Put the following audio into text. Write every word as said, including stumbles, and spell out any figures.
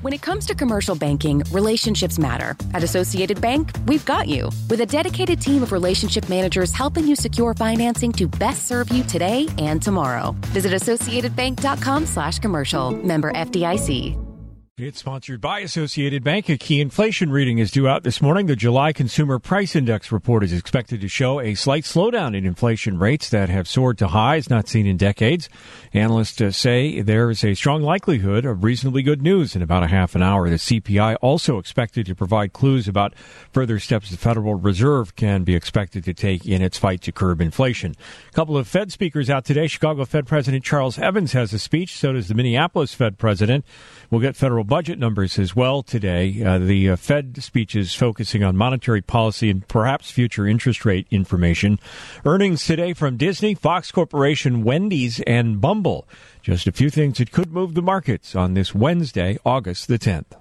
When it comes to commercial banking, relationships matter. At Associated Bank, we've got you. With a dedicated team of relationship managers helping you secure financing to best serve you today and tomorrow. Visit associatedbank.com slash commercial. Member F D I C. It's sponsored by Associated Bank. A key inflation reading is due out this morning. The July Consumer Price Index report is expected to show a slight slowdown in inflation rates that have soared to highs not seen in decades. Analysts uh, say there is a strong likelihood of reasonably good news in about a half an hour. The C P I also expected to provide clues about further steps the Federal Reserve can be expected to take in its fight to curb inflation. A couple of Fed speakers out today. Chicago Fed President Charles Evans has a speech. So does the Minneapolis Fed President. We'll get federal budget numbers as well today. Uh, the uh, Fed speech is focusing on monetary policy and perhaps future interest rate information. Earnings today from Disney, Fox Corporation, Wendy's, and Bumble. Just a few things that could move the markets on this Wednesday, August the tenth.